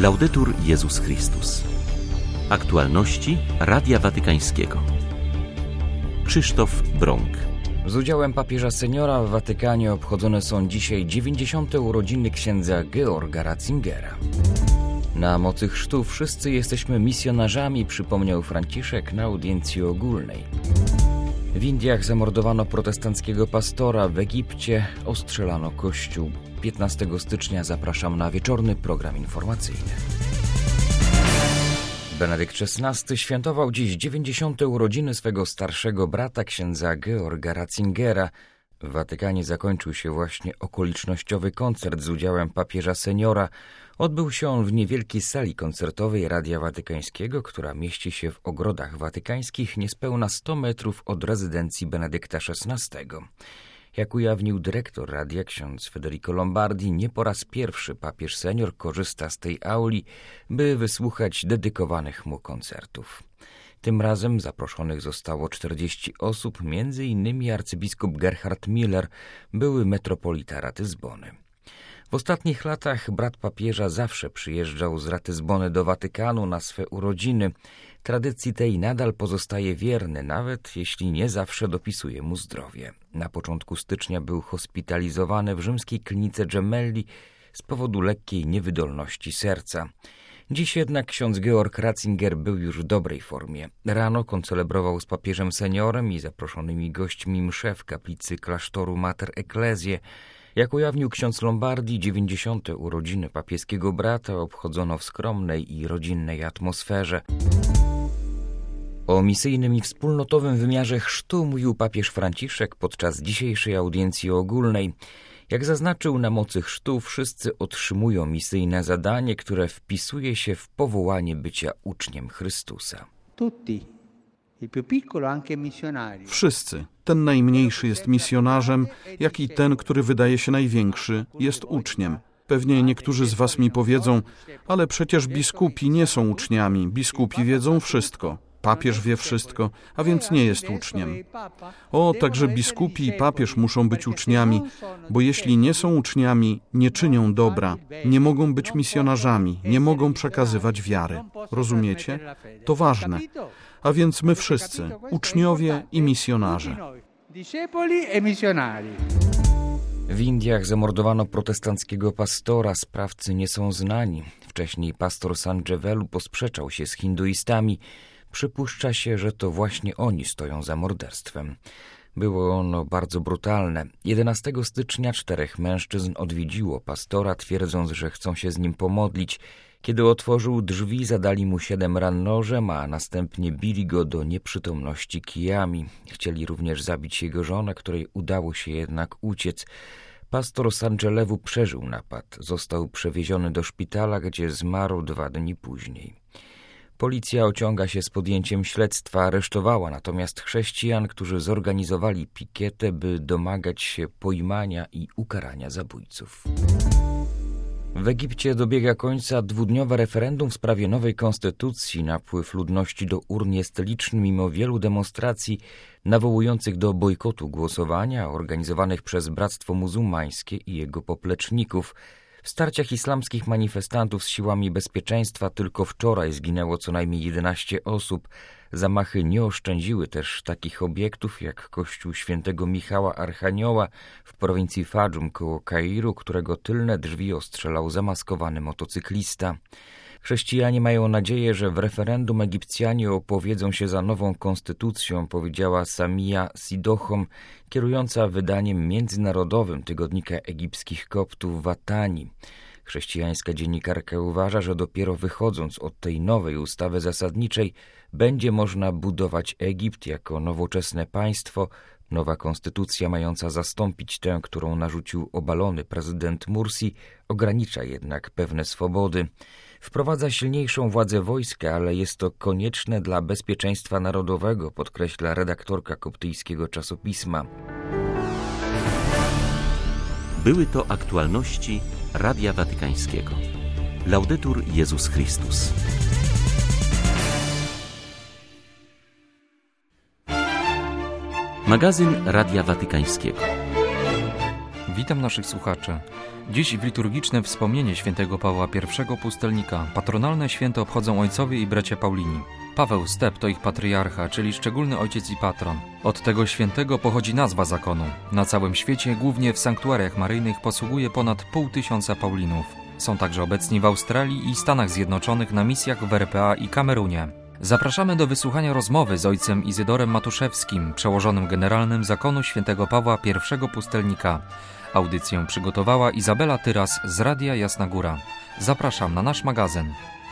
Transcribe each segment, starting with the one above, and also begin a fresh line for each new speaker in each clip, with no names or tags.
Laudetur Jezus Chrystus. Aktualności Radia Watykańskiego. Krzysztof Brąk.
Z udziałem papieża seniora w Watykanie obchodzone są dzisiaj 90. urodziny księdza Georga Ratzingera. Na mocy chrztu wszyscy jesteśmy misjonarzami, przypomniał Franciszek na audiencji ogólnej. W Indiach zamordowano protestanckiego pastora, w Egipcie ostrzelano kościół. 15 stycznia zapraszam na wieczorny program informacyjny. Benedykt XVI świętował dziś 90. urodziny swego starszego brata, księdza Georga Ratzingera. W Watykanie zakończył się właśnie okolicznościowy koncert z udziałem papieża seniora. Odbył się on w niewielkiej sali koncertowej Radia Watykańskiego, która mieści się w ogrodach watykańskich niespełna 100 metrów od rezydencji Benedykta XVI. Jak ujawnił dyrektor radia ksiądz Federico Lombardi, nie po raz pierwszy papież senior korzysta z tej auli, by wysłuchać dedykowanych mu koncertów. Tym razem zaproszonych zostało 40 osób, m.in. arcybiskup Gerhard Miller, były metropolita Ratyzbony. W ostatnich latach brat papieża zawsze przyjeżdżał z Ratyzbony do Watykanu na swe urodziny. Tradycji tej nadal pozostaje wierny, nawet jeśli nie zawsze dopisuje mu zdrowie. Na początku stycznia był hospitalizowany w rzymskiej klinice Gemelli z powodu lekkiej niewydolności serca. Dziś jednak ksiądz Georg Ratzinger był już w dobrej formie. Rano koncelebrował z papieżem seniorem i zaproszonymi gośćmi mszę w kaplicy klasztoru Mater Ecclesiae. Jak ujawnił ksiądz Lombardi, 90. urodziny papieskiego brata obchodzono w skromnej i rodzinnej atmosferze. O misyjnym i wspólnotowym wymiarze chrztu mówił papież Franciszek podczas dzisiejszej audiencji ogólnej. Jak zaznaczył, na mocy chrztu wszyscy otrzymują misyjne zadanie, które wpisuje się w powołanie bycia uczniem Chrystusa.
Wszyscy. Ten najmniejszy jest misjonarzem, jak i ten, który wydaje się największy, jest uczniem. Pewnie niektórzy z was mi powiedzą, ale przecież biskupi nie są uczniami, biskupi wiedzą wszystko. Papież wie wszystko, a więc nie jest uczniem. Także biskupi i papież muszą być uczniami, bo jeśli nie są uczniami, nie czynią dobra, nie mogą być misjonarzami, nie mogą przekazywać wiary. Rozumiecie? To ważne. A więc my wszyscy, uczniowie i misjonarze.
W Indiach zamordowano protestanckiego pastora, sprawcy nie są znani. Wcześniej pastor Sanjevelu posprzeczał się z hinduistami. Przypuszcza się, że to właśnie oni stoją za morderstwem. Było ono bardzo brutalne. 11 stycznia 4 mężczyzn odwiedziło pastora, twierdząc, że chcą się z nim pomodlić. Kiedy otworzył drzwi, zadali mu 7 ran nożem, a następnie bili go do nieprzytomności kijami. Chcieli również zabić jego żonę, której udało się jednak uciec. Pastor Sanjelewu przeżył napad. Został przewieziony do szpitala, gdzie zmarł 2 dni później. Policja ociąga się z podjęciem śledztwa, aresztowała natomiast chrześcijan, którzy zorganizowali pikietę, by domagać się pojmania i ukarania zabójców. W Egipcie dobiega końca 2-dniowe referendum w sprawie nowej konstytucji. Napływ ludności do urn jest liczny mimo wielu demonstracji nawołujących do bojkotu głosowania, organizowanych przez Bractwo Muzułmańskie i jego popleczników. W starciach islamskich manifestantów z siłami bezpieczeństwa tylko wczoraj zginęło co najmniej 11 osób. Zamachy nie oszczędziły też takich obiektów jak kościół świętego Michała Archanioła w prowincji Fadżum koło Kairu, którego tylne drzwi ostrzelał zamaskowany motocyklista. Chrześcijanie mają nadzieję, że w referendum Egipcjanie opowiedzą się za nową konstytucją, powiedziała Samia Sidochom, kierująca wydaniem międzynarodowym tygodnika egipskich Koptów Watani. Chrześcijańska dziennikarka uważa, że dopiero wychodząc od tej nowej ustawy zasadniczej będzie można budować Egipt jako nowoczesne państwo. Nowa konstytucja mająca zastąpić tę, którą narzucił obalony prezydent Mursi, ogranicza jednak pewne swobody. Wprowadza silniejszą władzę wojska, ale jest to konieczne dla bezpieczeństwa narodowego, podkreśla redaktorka koptyjskiego czasopisma.
Były to aktualności Radia Watykańskiego. Laudetur Jezus Chrystus. Magazyn Radia Watykańskiego.
Witam naszych słuchaczy. Dziś w liturgiczne wspomnienie świętego Pawła I Pustelnika patronalne święto obchodzą ojcowie i bracia Paulini. Paweł Step to ich patriarcha, czyli szczególny ojciec i patron. Od tego świętego pochodzi nazwa zakonu. Na całym świecie, głównie w sanktuariach maryjnych, posługuje ponad 500 Paulinów. Są także obecni w Australii i Stanach Zjednoczonych na misjach w RPA i Kamerunie. Zapraszamy do wysłuchania rozmowy z ojcem Izydorem Matuszewskim, przełożonym generalnym zakonu świętego Pawła I Pustelnika. Audycję przygotowała Izabela Tyras z Radia Jasna Góra. Zapraszam na nasz magazyn.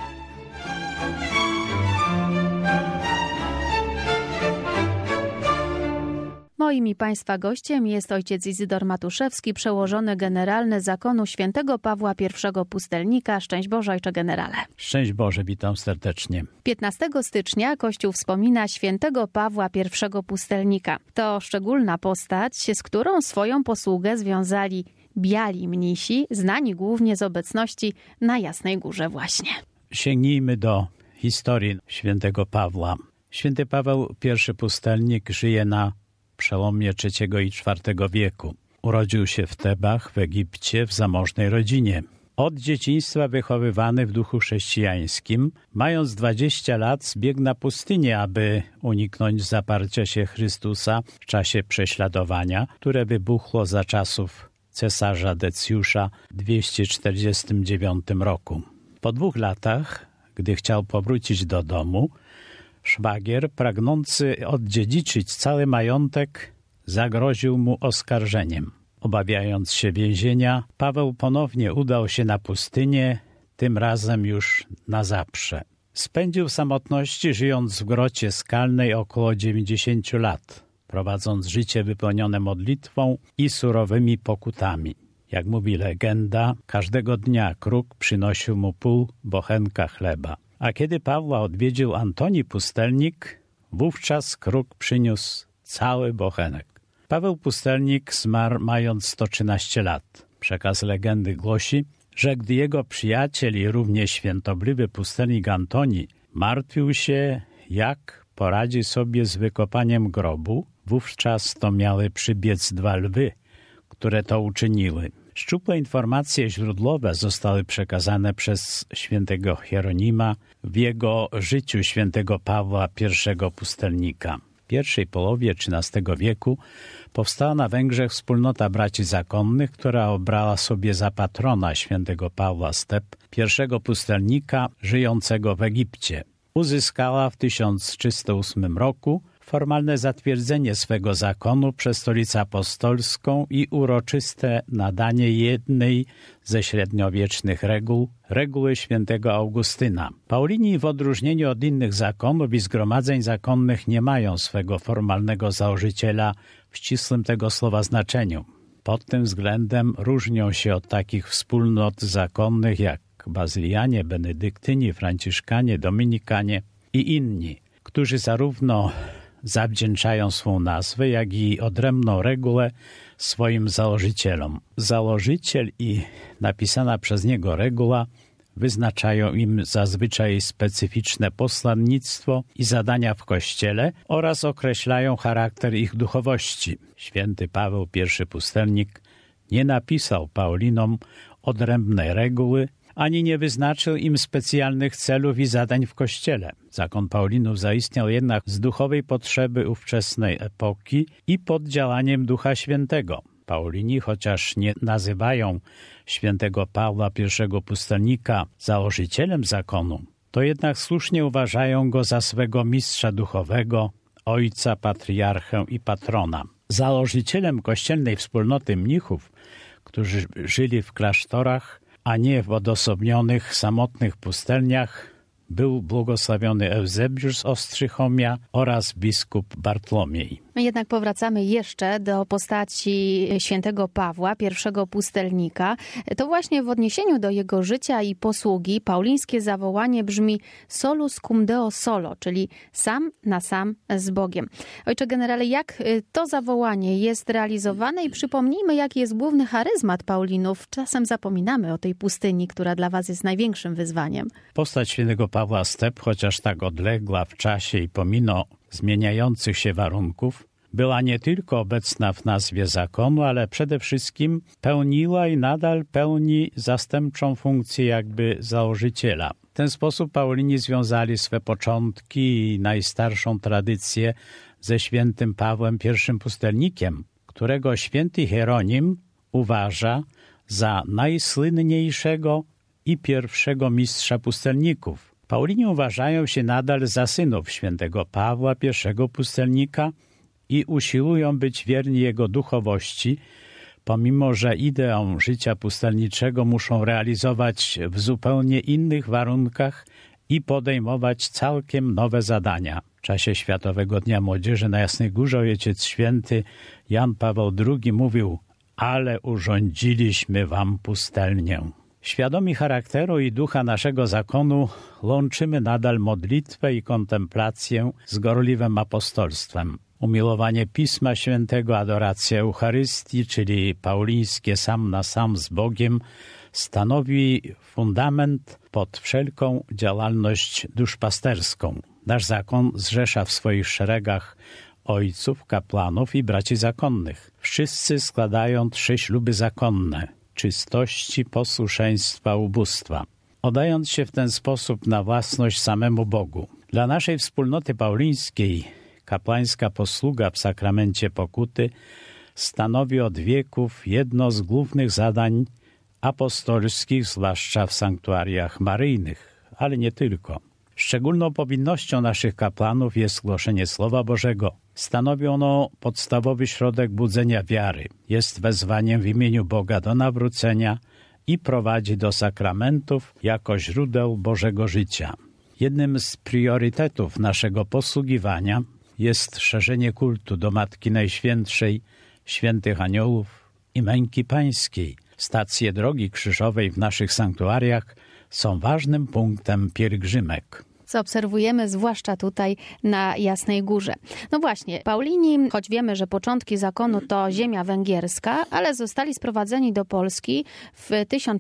Moim i Państwa gościem jest ojciec Izydor Matuszewski, przełożony generalny zakonu świętego Pawła I Pustelnika. Szczęść Boże, ojcze generale.
Szczęść Boże, witam serdecznie.
15 stycznia Kościół wspomina świętego Pawła I Pustelnika. To szczególna postać, z którą swoją posługę związali biali mnisi, znani głównie z obecności na Jasnej Górze właśnie.
Sięgnijmy do historii świętego Pawła. Święty Paweł I Pustelnik żyje na przełomie III i IV wieku. Urodził się w Tebach, w Egipcie, w zamożnej rodzinie. Od dzieciństwa wychowywany w duchu chrześcijańskim, mając 20 lat zbiegł na pustynię, aby uniknąć zaparcia się Chrystusa w czasie prześladowania, które wybuchło za czasów cesarza Decjusza w 249 roku. Po 2 latach, gdy chciał powrócić do domu, szwagier, pragnący oddziedziczyć cały majątek, zagroził mu oskarżeniem. Obawiając się więzienia, Paweł ponownie udał się na pustynię, tym razem już na zawsze. Spędził w samotności, żyjąc w grocie skalnej około 90 lat, prowadząc życie wypełnione modlitwą i surowymi pokutami. Jak mówi legenda, każdego dnia kruk przynosił mu pół bochenka chleba. A kiedy Pawła odwiedził Antoni Pustelnik, wówczas kruk przyniósł cały bochenek. Paweł Pustelnik zmarł mając 113 lat. Przekaz legendy głosi, że gdy jego przyjaciel i równie świętobliwy pustelnik Antoni martwił się, jak poradzi sobie z wykopaniem grobu, wówczas to miały przybiec 2 lwy, które to uczyniły. Szczupłe informacje źródłowe zostały przekazane przez świętego Hieronima w jego życiu świętego Pawła I Pustelnika. W pierwszej połowie XIII wieku powstała na Węgrzech wspólnota braci zakonnych, która obrała sobie za patrona świętego Pawła Step, I Pustelnika żyjącego w Egipcie. Uzyskała w 1308 roku formalne zatwierdzenie swego zakonu przez Stolicę Apostolską i uroczyste nadanie jednej ze średniowiecznych reguł, reguły świętego Augustyna. Paulini w odróżnieniu od innych zakonów i zgromadzeń zakonnych nie mają swego formalnego założyciela w ścisłym tego słowa znaczeniu. Pod tym względem różnią się od takich wspólnot zakonnych jak bazylianie, benedyktyni, franciszkanie, dominikanie i inni, którzy zarówno zawdzięczają swą nazwę, jak i odrębną regułę swoim założycielom. Założyciel i napisana przez niego reguła wyznaczają im zazwyczaj specyficzne posłannictwo i zadania w Kościele oraz określają charakter ich duchowości. Święty Paweł I Pustelnik nie napisał Paulinom odrębnej reguły, ani nie wyznaczył im specjalnych celów i zadań w Kościele. Zakon Paulinów zaistniał jednak z duchowej potrzeby ówczesnej epoki i pod działaniem Ducha Świętego. Paulini, chociaż nie nazywają świętego Pawła I Pustelnika założycielem zakonu, to jednak słusznie uważają go za swego mistrza duchowego, ojca, patriarchę i patrona. Założycielem kościelnej wspólnoty mnichów, którzy żyli w klasztorach, a nie w odosobnionych, samotnych pustelniach, był błogosławiony Eusebiusz z Ostrychomia oraz biskup Bartłomiej.
My jednak powracamy jeszcze do postaci świętego Pawła, I Pustelnika. To właśnie w odniesieniu do jego życia i posługi paulińskie zawołanie brzmi solus cum Deo solo, czyli sam na sam z Bogiem. Ojcze generale, jak to zawołanie jest realizowane i przypomnijmy, jaki jest główny charyzmat Paulinów. Czasem zapominamy o tej pustyni, która dla was jest największym wyzwaniem.
Postać świętego Pawła Step, chociaż tak odległa w czasie i pomimo zmieniających się warunków, była nie tylko obecna w nazwie zakonu, ale przede wszystkim pełniła i nadal pełni zastępczą funkcję jakby założyciela. W ten sposób Paulini związali swe początki i najstarszą tradycję ze świętym Pawłem I pustelnikiem, którego święty Hieronim uważa za najsłynniejszego i pierwszego mistrza pustelników. Paulini uważają się nadal za synów świętego Pawła I pustelnika i usiłują być wierni jego duchowości, pomimo że ideę życia pustelniczego muszą realizować w zupełnie innych warunkach i podejmować całkiem nowe zadania. W czasie Światowego Dnia Młodzieży na Jasnej Górze Ojciec Święty Jan Paweł II mówił: ale urządziliśmy wam pustelnię. Świadomi charakteru i ducha naszego zakonu łączymy nadal modlitwę i kontemplację z gorliwym apostolstwem. Umiłowanie Pisma Świętego, adoracja Eucharystii, czyli paulińskie sam na sam z Bogiem, stanowi fundament pod wszelką działalność duszpasterską. Nasz zakon zrzesza w swoich szeregach ojców, kapłanów i braci zakonnych. Wszyscy składają 3 śluby zakonne: czystości, posłuszeństwa, ubóstwa, oddając się w ten sposób na własność samemu Bogu. Dla naszej wspólnoty paulińskiej kapłańska posługa w sakramencie pokuty stanowi od wieków jedno z głównych zadań apostolskich, zwłaszcza w sanktuariach maryjnych, ale nie tylko. Szczególną powinnością naszych kapłanów jest głoszenie Słowa Bożego. Stanowi ono podstawowy środek budzenia wiary. Jest wezwaniem w imieniu Boga do nawrócenia i prowadzi do sakramentów jako źródeł Bożego życia. Jednym z priorytetów naszego posługiwania jest szerzenie kultu do Matki Najświętszej, świętych aniołów i Męki Pańskiej. Stacje Drogi Krzyżowej w naszych sanktuariach są ważnym punktem pielgrzymek,
co obserwujemy zwłaszcza tutaj na Jasnej Górze. No właśnie, Paulini, choć wiemy, że początki zakonu to ziemia węgierska, ale zostali sprowadzeni do Polski w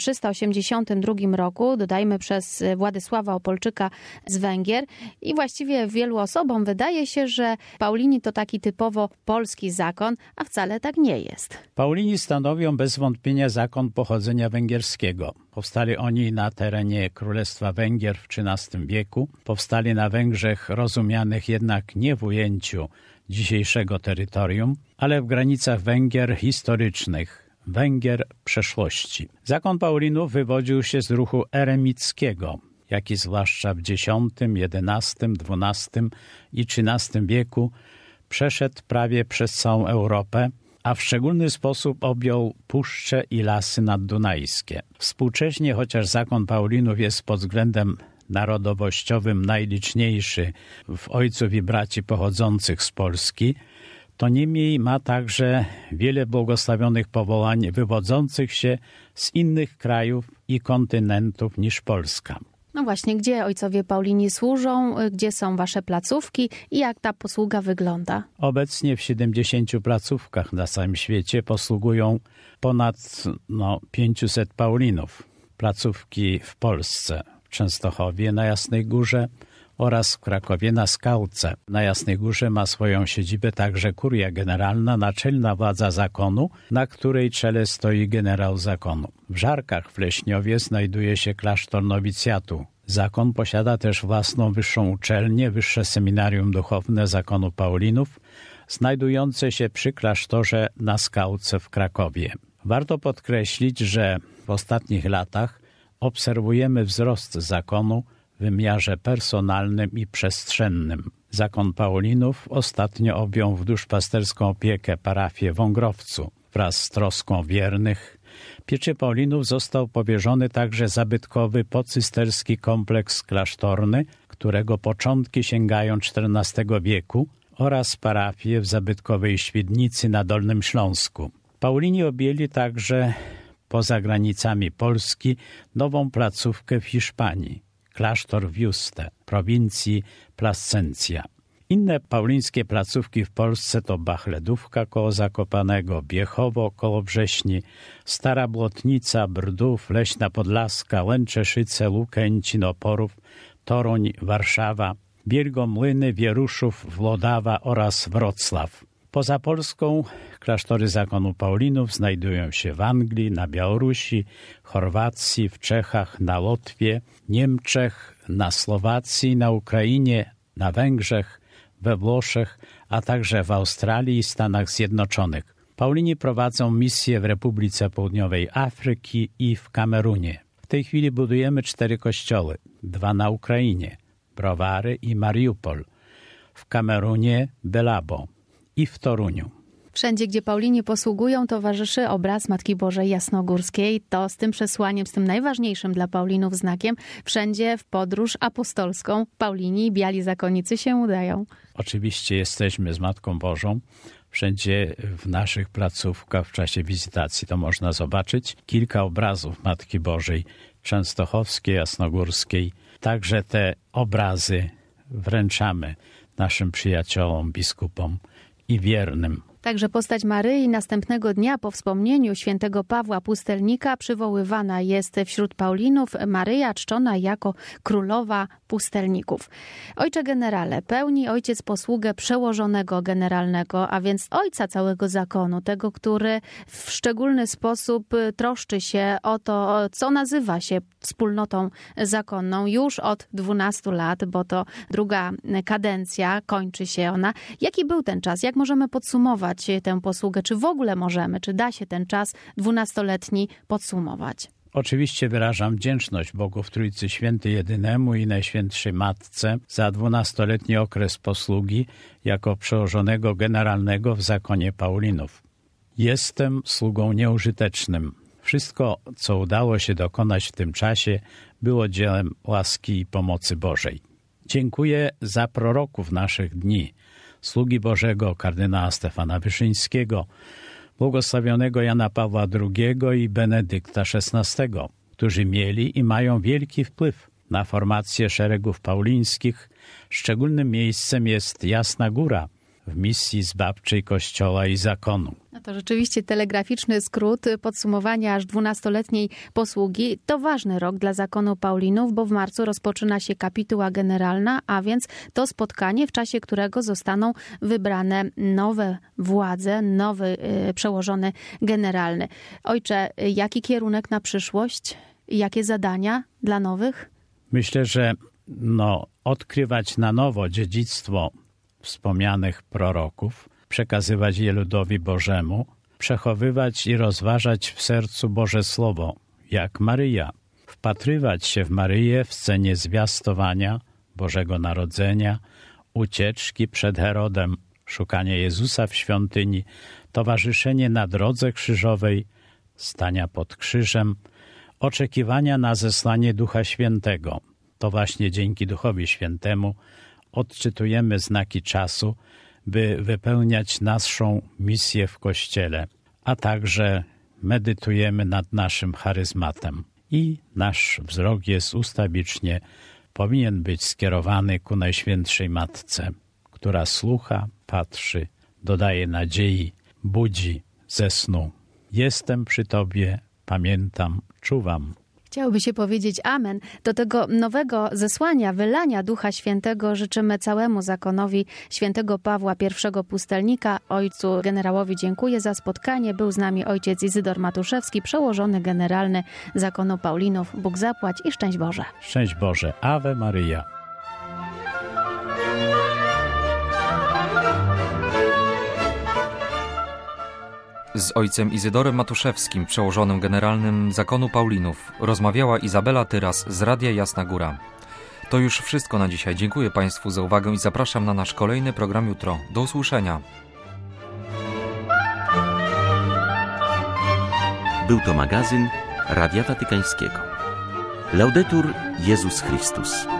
1382 roku, dodajmy przez Władysława Opolczyka z Węgier, i właściwie wielu osobom wydaje się, że Paulini to taki typowo polski zakon, a wcale tak nie jest.
Paulini stanowią bez wątpienia zakon pochodzenia węgierskiego. Powstali oni na terenie Królestwa Węgier w XIII wieku. Powstali na Węgrzech rozumianych jednak nie w ujęciu dzisiejszego terytorium, ale w granicach Węgier historycznych, Węgier przeszłości. Zakon Paulinów wywodził się z ruchu eremickiego, jaki zwłaszcza w X, XI, XII i XIII wieku przeszedł prawie przez całą Europę, a w szczególny sposób objął puszcze i lasy naddunajskie. Współcześnie, chociaż zakon Paulinów jest pod względem narodowościowym najliczniejszy w ojców i braci pochodzących z Polski, to niemniej ma także wiele błogosławionych powołań wywodzących się z innych krajów i kontynentów niż Polska.
No właśnie, gdzie ojcowie Paulini służą, gdzie są wasze placówki i jak ta posługa wygląda?
Obecnie w 70 placówkach na całym świecie posługują ponad 500 Paulinów. Placówki w Polsce, w Częstochowie na Jasnej Górze oraz w Krakowie na Skałce. Na Jasnej Górze ma swoją siedzibę także Kuria Generalna, naczelna władza zakonu, na której czele stoi generał zakonu. W Żarkach w Leśniowie znajduje się klasztor nowicjatu. Zakon posiada też własną wyższą uczelnię, Wyższe Seminarium Duchowne Zakonu Paulinów, znajdujące się przy klasztorze na Skałce w Krakowie. Warto podkreślić, że w ostatnich latach obserwujemy wzrost zakonu w wymiarze personalnym i przestrzennym. Zakon Paulinów ostatnio objął w duszpasterską opiekę parafię w Wągrowcu. Wraz z troską wiernych pieczy Paulinów został powierzony także zabytkowy pocysterski kompleks klasztorny, którego początki sięgają XIV wieku, oraz parafię w zabytkowej Świdnicy na Dolnym Śląsku. Paulini objęli także poza granicami Polski nową placówkę w Hiszpanii, klasztor w Juste, prowincji Plascencja. Inne paulińskie placówki w Polsce to Bachledówka koło Zakopanego, Biechowo koło Wrześni, Stara Błotnica, Brdów, Leśna Podlaska, Łęczeszyce, Lukęcin, Oporów, Toruń, Warszawa, Bielgomłyny, Wieruszów, Włodawa oraz Wrocław. Poza Polską klasztory zakonu Paulinów znajdują się w Anglii, na Białorusi, Chorwacji, w Czechach, na Łotwie, Niemczech, na Słowacji, na Ukrainie, na Węgrzech, we Włoszech, a także w Australii i Stanach Zjednoczonych. Paulini prowadzą misję w Republice Południowej Afryki i w Kamerunie. W tej chwili budujemy 4 kościoły, 2 na Ukrainie, Browary i Mariupol, w Kamerunie Belabo i w Toruniu.
Wszędzie, gdzie Paulini posługują, towarzyszy obraz Matki Bożej Jasnogórskiej. To z tym przesłaniem, z tym najważniejszym dla Paulinów znakiem, wszędzie w podróż apostolską Paulini i biali zakonnicy się udają.
Oczywiście jesteśmy z Matką Bożą. Wszędzie w naszych placówkach w czasie wizytacji to można zobaczyć kilka obrazów Matki Bożej Częstochowskiej, Jasnogórskiej. Także te obrazy wręczamy naszym przyjaciołom, biskupom i wiernym.
Także postać Maryi następnego dnia po wspomnieniu świętego Pawła Pustelnika przywoływana jest wśród Paulinów. Maryja czczona jako królowa pustelników. Ojcze generale, pełni ojciec posługę przełożonego generalnego, a więc ojca całego zakonu, tego, który w szczególny sposób troszczy się o to, co nazywa się wspólnotą zakonną już od 12 lat, bo to druga kadencja, kończy się ona. Jaki był ten czas? Jak możemy podsumować tę posługę? Czy w ogóle możemy, czy da się ten czas 12-letni podsumować?
Oczywiście wyrażam wdzięczność Bogu w Trójcy Świętej Jedynemu i Najświętszej Matce za 12-letni okres posługi jako przełożonego generalnego w zakonie Paulinów. Jestem sługą nieużytecznym. Wszystko, co udało się dokonać w tym czasie, było dziełem łaski i pomocy Bożej. Dziękuję za proroków naszych dni, sługi Bożego kardynała Stefana Wyszyńskiego, błogosławionego Jana Pawła II i Benedykta XVI, którzy mieli i mają wielki wpływ na formację szeregów paulińskich. Szczególnym miejscem jest Jasna Góra w misji zbawczej Kościoła i zakonu.
No to rzeczywiście telegraficzny skrót podsumowania aż 12-letniej posługi. To ważny rok dla zakonu Paulinów, bo w marcu rozpoczyna się kapituła generalna, a więc to spotkanie, w czasie którego zostaną wybrane nowe władze, nowy przełożony generalny. Ojcze, jaki kierunek na przyszłość? Jakie zadania dla nowych?
Myślę, że odkrywać na nowo dziedzictwo wspomnianych proroków, przekazywać je ludowi Bożemu, przechowywać i rozważać w sercu Boże Słowo, jak Maryja, wpatrywać się w Maryję w scenie zwiastowania Bożego Narodzenia, ucieczki przed Herodem, szukanie Jezusa w świątyni, towarzyszenie na drodze krzyżowej, stania pod krzyżem, oczekiwania na zesłanie Ducha Świętego. To właśnie dzięki Duchowi Świętemu odczytujemy znaki czasu, by wypełniać naszą misję w Kościele, a także medytujemy nad naszym charyzmatem. I nasz wzrok jest ustawicznie, powinien być skierowany ku Najświętszej Matce, która słucha, patrzy, dodaje nadziei, budzi ze snu. Jestem przy Tobie, pamiętam, czuwam.
Chciałoby się powiedzieć amen. Do tego nowego zesłania, wylania Ducha Świętego życzymy całemu zakonowi świętego Pawła I Pustelnika. Ojcu generałowi dziękuję za spotkanie. Był z nami ojciec Izydor Matuszewski, przełożony generalny zakonu Paulinów. Bóg zapłać i szczęść Boże.
Szczęść Boże. Ave Maryja.
Z ojcem Izydorem Matuszewskim, przełożonym generalnym zakonu Paulinów, rozmawiała Izabela Tyras z Radia Jasna Góra. To już wszystko na dzisiaj. Dziękuję Państwu za uwagę i zapraszam na nasz kolejny program jutro. Do usłyszenia.
Był to magazyn Radia Watykańskiego. Laudetur Jezus Chrystus.